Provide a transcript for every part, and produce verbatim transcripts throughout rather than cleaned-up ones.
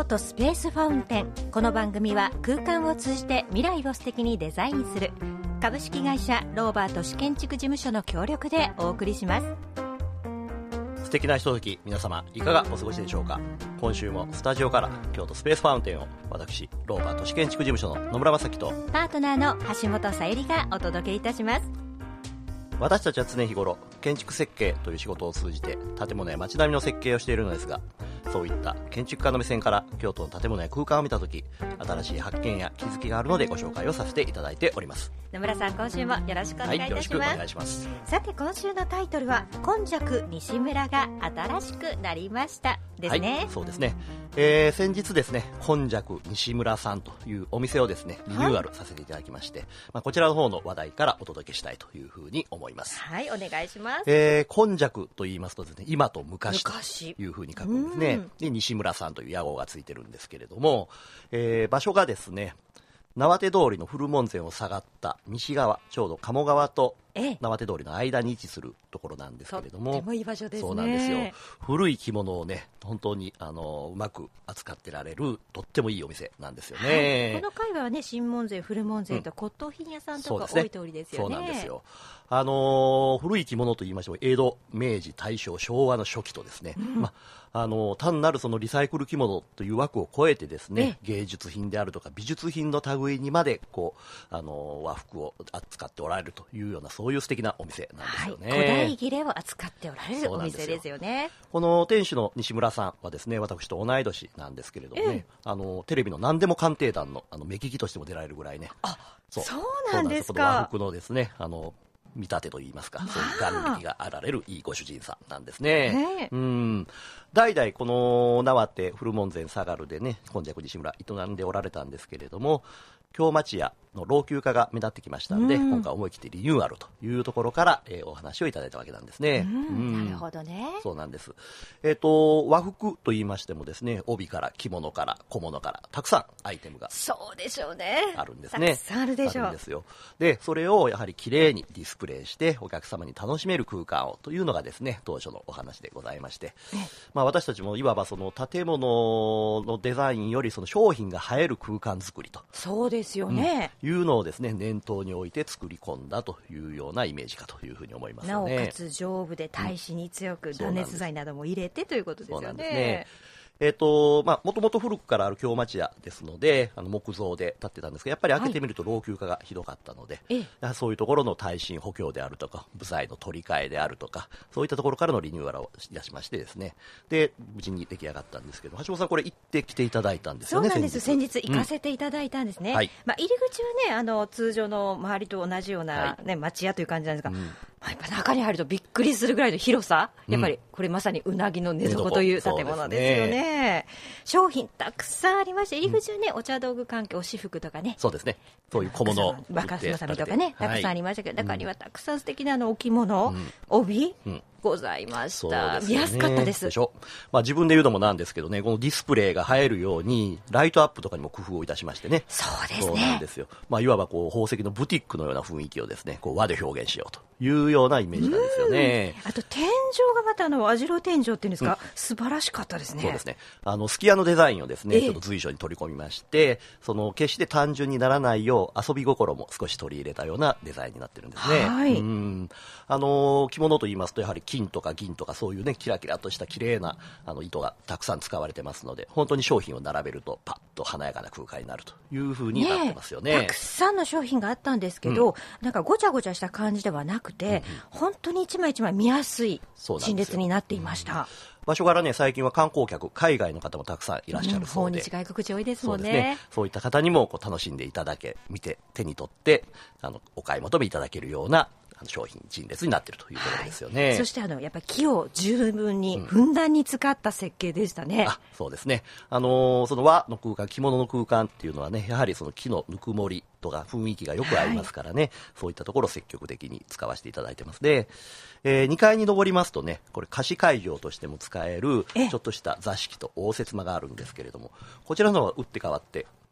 都スペースファウンテン。この番組は空間を通じて未来を素敵にデザインする株式会社ローバー都市建築事務所の協力でお送りします。 素敵なひととき、皆様いかがお過ごしでしょうか。今週もスタジオから京都スペースファウンテンを私ローバー都市建築事務所の野村正樹とパートナーの橋本さゆりがお届けいたします。 私たちは常日頃建築設計という仕事を通じて建物や街並みの設計をしているのですが、そういった建築家の目線から京都の建物や空間を見たとき、新しい発見や気づきがあるのでご紹介をさせていただいております。 野村さん、今週もよろしくお願いいたします。はい、よろしくお願いします。 さて、今週のタイトルは今昔西村が新しくなりましたですね。 はい、そうですね、えー、先日ですね、今昔西村さんというお店をですねリニューアルさせていただきまして、はい、まあ、こちらの方の話題からお届けしたいというふうに思います。 はい、お願いします。 えー、今昔と言いますとですね、今と昔というふうに書くんですね。で、西村さんという屋号がついてるんですけれども、えー、場所がですね、縄手通りの古門前を下がった西側、ちょうど鴨川と縄手通りの間に位置するところなんですけれども、 とってもいい場所ですね。 そうなんですよ。古い着物をね、本当にあのうまく扱ってられるとってもいいお店なんですよね。 はい、この界隈はね、新門前、古門前と骨董品屋さんとか多い通りですよね。 そうなんですよ。あのー、古い着物と言いましても江戸、明治、大正、昭和の初期とですね、うん、まあのー、単なるそのリサイクル着物という枠を超えてですね、芸術品であるとか美術品の類にまでこう、あのー、和服を扱っておられるというような、そういう素敵なお店なんですよね。はい、 古代切れを扱っておられるお店ですよね。 この店主の西村さんはですね、私と同い年なんですけれどもね、あのテレビの何でも鑑定団のあの目利きとしても出られるぐらいね。 あ、そう、そうなんですか。 和服のですね、あの見立てといいますか、そういう眼力があられるいいご主人さんなんですね。うん、代々この縄手古門前下がるでね、今昔西村営んでおられたんですけれども、京町屋の老朽化が目立ってきましたので、うん、今回思い切ってリニューアルというところから、えー、お話をいただいたわけなんですね。 うんうん、なるほどね。 そうなんです。えっと、和服と言いましてもですね、帯から着物から小物からたくさんアイテムがそうでしょうね。 あるんですね。 たくさんあるでしょう。 あるんですよ。で、それをやはりきれいにディスプレイしてお客様に楽しめる空間をというのがですね、当初のお話でございまして、まあ、私たちもいわばその建物のデザインよりその商品が映える空間作りと、 そうですよね、 うん、いうのをですね念頭に置いて作り込んだというようなイメージかというふうに思いますよね。 なおかつ丈夫で耐震に強く、うん、断熱材なども入れてということですよね。そうなんですね。 えーとまあ、もともと古くからある京町屋ですので、あの木造で建ってたんですが、やっぱり開けてみると老朽化がひどかったので、はい、そういうところの耐震補強であるとか部材の取り替えであるとか、そういったところからのリニューアルをし出しましてですね、で無事に出来上がったんですけど、橋本さんこれ行ってきていただいたんですよね。 そうなんです。先日、先日行かせていただいたんですね、うん、はい、まあ、入り口はね、あの通常の周りと同じような、ね、はい、町屋という感じなんですが、うん、まあ、やっぱ中に入るとびっくりするぐらいの広さ、やっぱりこれまさにうなぎの寝床という建物ですよね。商品たくさんありまして、入り口はね、うん、お茶道具関係、お私服とかね、 そうですね、そういう小物バカスのサミとかね、たくさんありましたけど、はい、中にはたくさん素敵なあの置物、うん、帯、うん、ございました。見やすかったです。 でしょ。まあ、自分で言うのもなんですけどね、このディスプレイが映えるようにライトアップとかにも工夫をいたしましてね。 そうですね。 そうなんですよ。まあ、いわばこう宝石のブティックのような雰囲気をですね、こう和で表現しようというようなイメージなんですよね。 あと天井がまたあの網代天井っていうんですか、うん、素晴らしかったですね。 そうですね。あのすき家のデザインをですね、ちょっと随所に取り込みまして、その決して単純にならないよう遊び心も少し取り入れたようなデザインになってるんですね。 はい。 うん。あの着物と言いますとやはり金とか銀とかそういうねキラキラとした綺麗なあの糸がたくさん使われてますので、本当に商品を並べるとパッと華やかな空間になるというふうになってますよね。 ね、たくさんの商品があったんですけど、うん、なんかごちゃごちゃした感じではなくて、うんうん、本当に一枚一枚見やすい陳列になっていました。 場所柄ね、最近は観光客、海外の方もたくさんいらっしゃるそうで、 うん、訪日外国人多いですもんね。 そうですね。そういった方にもこう楽しんでいただけ、見て手に取ってあのお買い求めいただけるような商品陳列になっているというところですよね。 はい、そしてあのやっぱり木を十分にふんだんに使った設計でしたね。 うん、あ、そうですね。あのー、その和の空間、着物の空間っていうのはね、やはりその木のぬくもりとか雰囲気がよくありますからね、はい、そういったところを積極的に使わせていただいてますね。えー、にかいに上りますとね、これ貸し会場としても使えるちょっとした座敷と応接間があるんですけれども、こちらのは打って変わって、まあ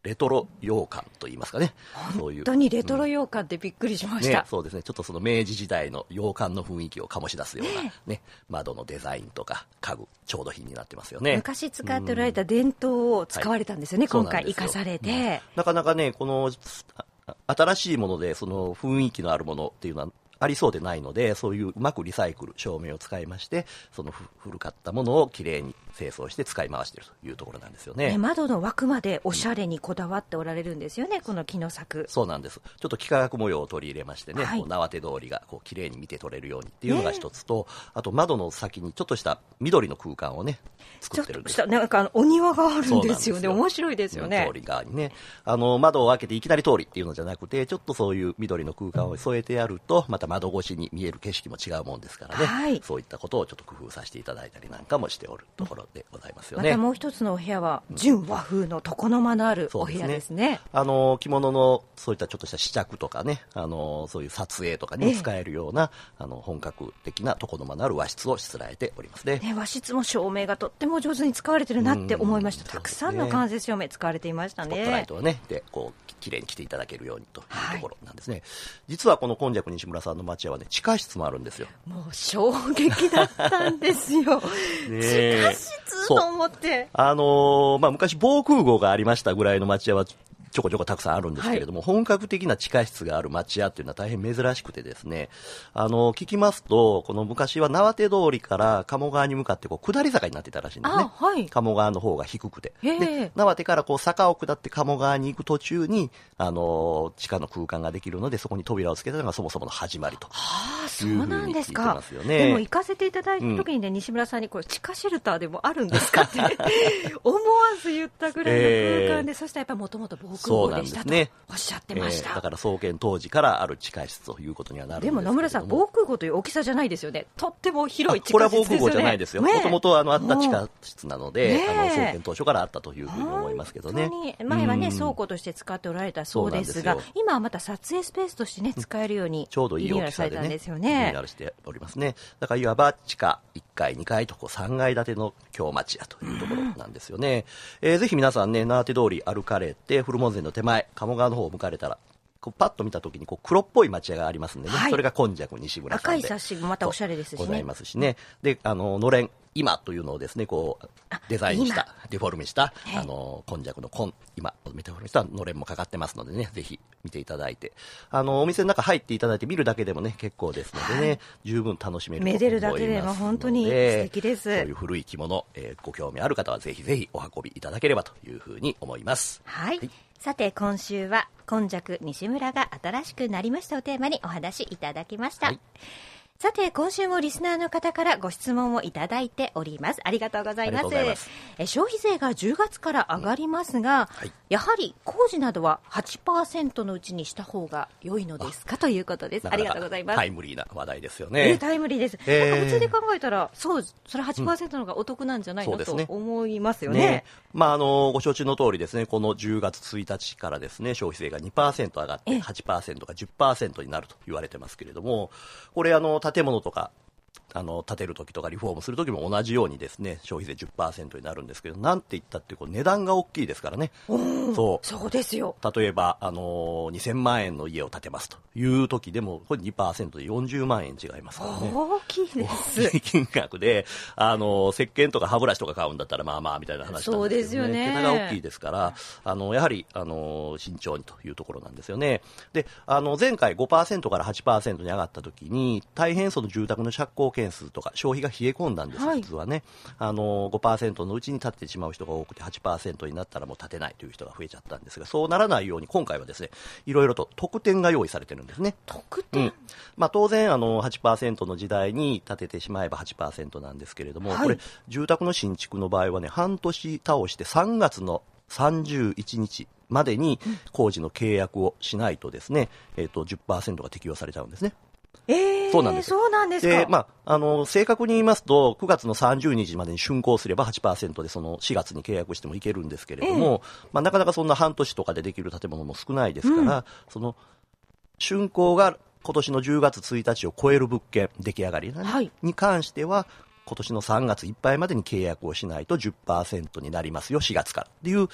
レトロ洋館といいますかね、そういう本当にレトロ洋館ってびっくりしました、 うんね、そうですね、ちょっとその明治時代の洋館の雰囲気を醸し出すような、ねね、窓のデザインとか家具調度品になってますよね。 昔使っておられた伝統を使われたんですよね、うん、今回生かされて、 うん、なかなかねこの新しいものでその雰囲気のあるものっていうのはありそうでないので、そういううまくリサイクル照明を使いまして、その古かったものをきれいに清掃して使い回しているというところなんですよね。 ね、窓の枠までおしゃれにこだわっておられるんですよね、うん、この木の作。 そうなんです。ちょっと幾何学模様を取り入れましてね、はい、こう縄手通りがこうきれいに見て取れるようにっていうのが一つと、ね、あと窓の先にちょっとした緑の空間をね作ってるんです。 ちょっとしたなんかお庭があるんですよね。面白いですよね。 通り側にね、あの窓を開けていきなり通りっていうのじゃなくて、ちょっとそういう緑の空間を添えてやると、また窓越しに見える景色も違うもんですからね、はい、そういったことをちょっと工夫させていただいたりなんかもしておるところでございますよね。 またもう一つのお部屋は純和風の床の間のあるお部屋ですね。 ね、あの着物のそういったちょっとした試着とかね、あのそういう撮影とかに使えるような、ええ、あの本格的な床の間のある和室をしつらえておりますね。 ね、和室も照明がとっても上手に使われてるなって思いました。たくさんの間接照明使われていましたね。 スポットライトをねでこうきれいに来ていただけるようにというところなんですね、はい、実はこの今昔西村さんの町屋はね地下室もあるんですよ。 もう衝撃だったんですよね、地下室と思って、 あのーまあ、昔防空壕がありましたぐらいの町屋はちょこちょこたくさんあるんですけれども、はい、本格的な地下室がある町屋っていうのは大変珍しくてですね、あの聞きますとこの昔は縄手通りから鴨川に向かってこう下り坂になってたらしいんですね、はい、鴨川の方が低くて、で縄手からこう坂を下って鴨川に行く途中にあの地下の空間ができるので、そこに扉をつけたのがそもそもの始まりというふうに聞いてますよね。 でも行かせていただいた時にね、うん、西村さんにこれ地下シェルターでもあるんですかって思わず言ったぐらいの空間で、えー、そしたらやっぱりもともと防そうなんですね、おっしゃってました、 えー、だから創建当時からある地下室ということにはなるんですけれども、 でも野村さん防空壕という大きさじゃないですよね。とっても広い地下室ですよね。 これは防空壕じゃないですよ、もともとあのあった地下室なので、ね、あの創建当初からあったというふうに思いますけどね。 本当に前はね、うん、倉庫として使っておられたそうですが、今はまた撮影スペースとしてね使えるようにちょうどいい大きさでねリニューアルしておりますね。だからいわば地下いっかいにかいとこうさんがい建ての京町屋というところなんですよね、うんえー、ぜひ皆さんね縄手通り歩かれて古門前の手前鴨川の方を向かれたらこうパッと見たときにこう黒っぽい町屋がありますんでね、はい、それが今昔西村さんで赤い冊子もまたおしゃれですしねございますしね。であののれん今というのをですねこうデザインしたデフォルメしたあの今昔の今今デフォルメしたのれんもかかってますのでね、ぜひ見ていただいて、あのお店の中入っていただいて見るだけでもね結構ですのでね、はい、十分楽しめると思いますので、めでるだけでも本当に素敵です。 そういう古い着物、えー、ご興味ある方はぜひぜひお運びいただければというふうに思います。 はい、はい、さて今週は今昔西村が新しくなりましたをテーマにお話いただきました、はい、さて今週もリスナーの方からご質問をいただいております。ありがとうございます。え消費税がじゅうがつから上がりますが、うんはい、やはり工事などは はちパーセント のうちにした方が良いのですかということです。 あ, ありがとうございます。 タイムリーな話題ですよね、 えー、タイムリーです、えー、なんか普通で考えたらそうそれ はちパーセント の方がお得なんじゃないの、うん、と思いますよね。ね、 まあ、あのご承知の通りですね、このじゅうがつついたちからですね消費税が にパーセント 上がって はちパーセント が じゅっパーセント になると言われてますけれども、これあの建物とかあの建てるときとかリフォームするときも同じようにですね消費税 じゅっパーセント になるんですけど、なんて言ったってこう値段が大きいですからね。 そうそうですよ。 例えばあのにせんまんえんの家を建てますというときでもこれ にパーセント でよんじゅうまんえん違いますからね。 大きいです。 大きい金額であの石鹸とか歯ブラシとか買うんだったらまあまあみたいな話なんですけどね。そうですよね。桁が大きいですからあのやはりあの慎重にというところなんですよね。であの前回 ごパーセント から はちパーセント に上がったときに大変その住宅の着工件数とか消費が冷え込んだんです、はい、普通はねあの ごパーセント のうちに建ててしまう人が多くて はちパーセント になったらもう建てないという人が増えちゃったんですが、そうならないように今回はですねいろいろと特典が用意されてるんですね。 特典、うんまあ、当然あの はちパーセント の時代に建ててしまえば はちパーセント なんですけれども、はい、これ住宅の新築の場合はね半年倒してさんがつのさんじゅういちにちまでに工事の契約をしないとですね、えーと じゅっパーセント が適用されちゃうんですね。 えー、 そうなんです。 そうなんですか。 で、まあ、あの正確に言いますとくがつのさんじゅうにちまでに竣工すれば はちパーセント でそのしがつに契約してもいけるんですけれども、えーまあ、なかなかそんな半年とかでできる建物も少ないですから、うん、その竣工が今年のじゅうがつついたちを超える物件出来上がり、ねはい、に関しては今年のさんがついっぱいまでに契約をしないと じゅっパーセント になりますよしがつからっていう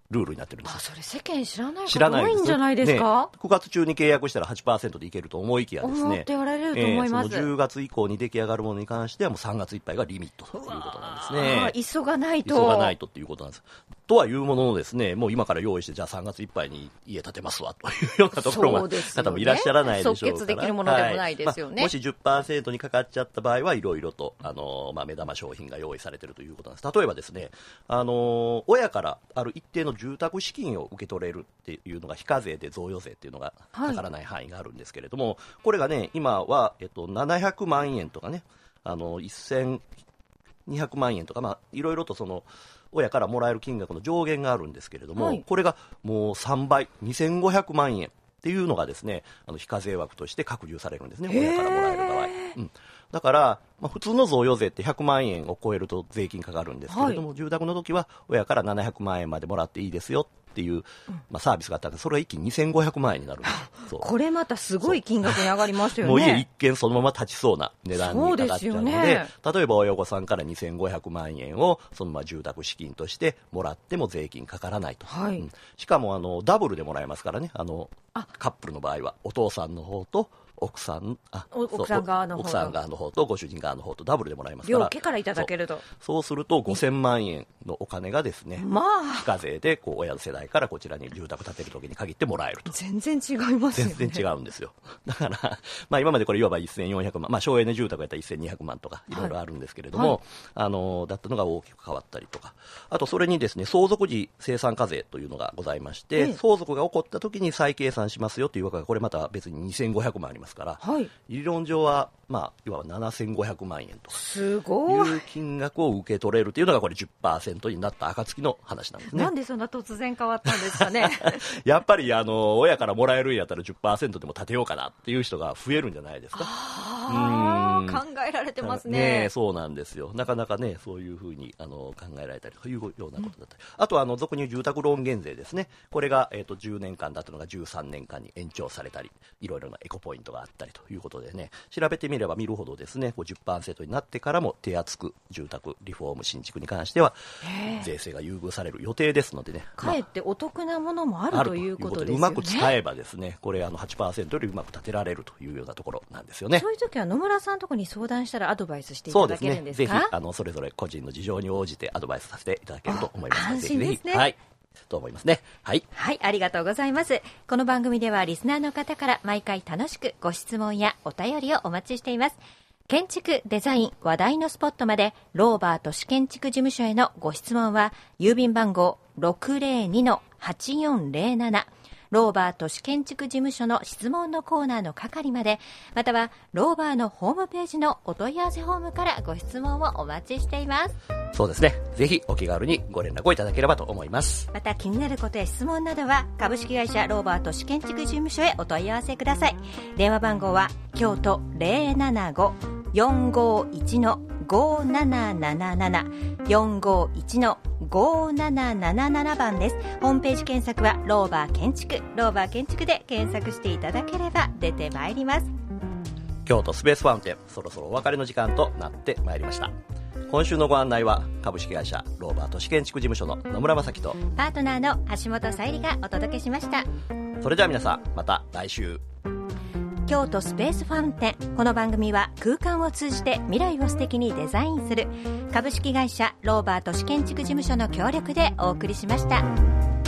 ルールになってるんです。 あ、それ世間知らない方多いんじゃないですか。 ね、くがつ中に契約したら はちパーセント でいけると思いきやですね、 思っておられると思います、 えー、そのじゅうがつ以降に出来上がるものに関してはもうさんがついっぱいがリミットということなんですね。 急がないと急がないとっていうことなんです。とはいうもののですね、もう今から用意してじゃあさんがついっぱいに家建てますわというようなところも、ね、方もいらっしゃらないでしょうから、 即決できるものでもないですよね。 はい、まあ、もし じゅっパーセント にかかっちゃった場合はいろいろと、あのーまあ、目玉商品が用意されているということなんです。例えばですね、あのー、親からある一定の住宅資金を受け取れるっていうのが非課税で贈与税っていうのがかからない範囲があるんですけれども、はい、これがね今は、えっと、ななひゃくまんえんとかね、あのせんにひゃくまんえんとか、まあ、いろいろとその親からもらえる金額の上限があるんですけれども、はい、これがもうさんばいにせんごひゃくまんえんっていうのがですね、あの非課税枠として拡充されるんですね、親からもらえる場合、うん、だから、まあ、普通の贈与税ってひゃくまんえんを超えると税金かかるんですけれども、はい、住宅の時は親からななひゃくまんえんまでもらっていいですよっていう、まあ、サービスがあったんで、それが一気ににせんごひゃくまんえんになるんです。 これまたすごい金額に上がりますよね。 もう家一軒そのまま立ちそうな値段に上がっちゃうの で, で、ね、例えば親御さんからにせんごひゃくまんえんをそのまま住宅資金としてもらっても税金かからないと、はい、うん、しかもあのダブルでもらえますからね、あのあカップルの場合はお父さんの方と奥さん、あ、 奥さん側の方奥さん側の方とご主人側の方とダブルでもらいますから、 両家からいただけると、 そう、そうするとごせんまんえんのお金がですね、まあ、非課税でこう親の世代からこちらに住宅建てるときに限ってもらえると。 全然違いますよね。 全然違うんですよ。だから、まあ、今までこれいわばせんよんひゃくまん、まあ、省エネ住宅やったらせんにひゃくまんとかいろいろあるんですけれども、はいはい、あのだったのが大きく変わったりとか、あとそれにですね、相続時生産課税というのがございまして、ええ、相続が起こったときに再計算しますよというわけがこれまた別ににせんごひゃくまんありますから、はい、理論上は、まあ、いわばななせんごひゃくまんえんとすごいいう金額を受け取れるというのがこれ じゅっパーセント になった暁の話なんですね。 なんでそんな突然変わったんですかね。 やっぱりあの親からもらえるんやったら じゅっパーセント でも立てようかなっていう人が増えるんじゃないですか。 あー、考えられてますね。 ね、そうなんですよ。なかなかね、そういうふうにあの考えられたりというようなことだったり、うん、あとはあの俗に言う住宅ローン減税ですね。これが、えー、とじゅうねんかんだったのがじゅうさんねんかんに延長されたり、いろいろなエコポイントがあったりということでね、調べてみれば見るほどですね、こう じゅっパーセント になってからも手厚く住宅リフォーム新築に関しては税制が優遇される予定ですのでね、 かえってお得なものもあるということですよね。 うまく使えばですね、これあの はちパーセント よりうまく立てられるというようなところなんですよね。 そういう時は野村さんのところに相談したらアドバイスしていただけるんですか。 そうですね、ぜひあのそれぞれ個人の事情に応じてアドバイスさせていただけると思います。 安心ですね。 ぜひぜひ、はい、と思いますね。はい、 はい、ありがとうございます。この番組ではリスナーの方から毎回楽しくご質問やお便りをお待ちしています。建築、デザイン、話題のスポットまでローバー都市建築事務所へのご質問は郵便番号 ろくぜろにのはちよんぜろなな ローバー都市建築事務所の質問のコーナーの係まで、またはローバーのホームページのお問い合わせフォームからご質問をお待ちしています。 そうですね、ぜひお気軽にご連絡をいただければと思います。 また気になることや質問などは株式会社ローバー都市建築事務所へお問い合わせください。電話番号は京都 ゼロななご よんごいちのごなななななな よんごいちのごななななな番です。ホームページ検索はローバー建築、ローバー建築で検索していただければ出てまいります。 京都スペースファウンテン、そろそろお別れの時間となってまいりました。今週のご案内は株式会社ローバー都市建築事務所の野村正樹とパートナーの橋本沙織がお届けしました。 それでは皆さん、また来週。 京都スペースファウンテン、この番組は空間を通じて未来を素敵にデザインする株式会社ローバー都市建築事務所の協力でお送りしました。